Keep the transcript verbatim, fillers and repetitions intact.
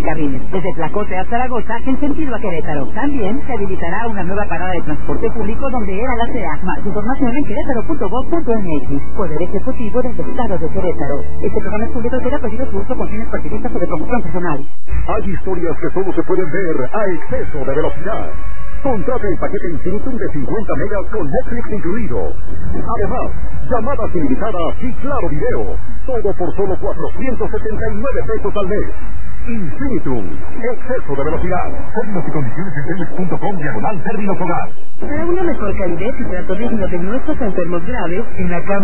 carriles, desde Tlacote a Zaragoza en sentido a Querétaro. También se habilitará una nueva parada de transporte público donde era la C E A. Más información en querétaro punto gob punto m x. Poder Ejecutivo del Estado de Querétaro. Este programa es público y será prohibido su uso con fines partidistas o de promoción personal. Hay historias que solo se pueden ver a exceso de velocidad. Contrata el paquete Infinitum de cincuenta megas con Netflix incluido. Además, llamadas ilimitadas y claro video. Todo por solo cuatrocientos setenta y nueve pesos al mes. Infinitum, exceso de velocidad. Términos y condiciones en telmex punto com diagonal términos hogar. Para una mejor calidad y trato digno de nuestros enfermos graves, en la cama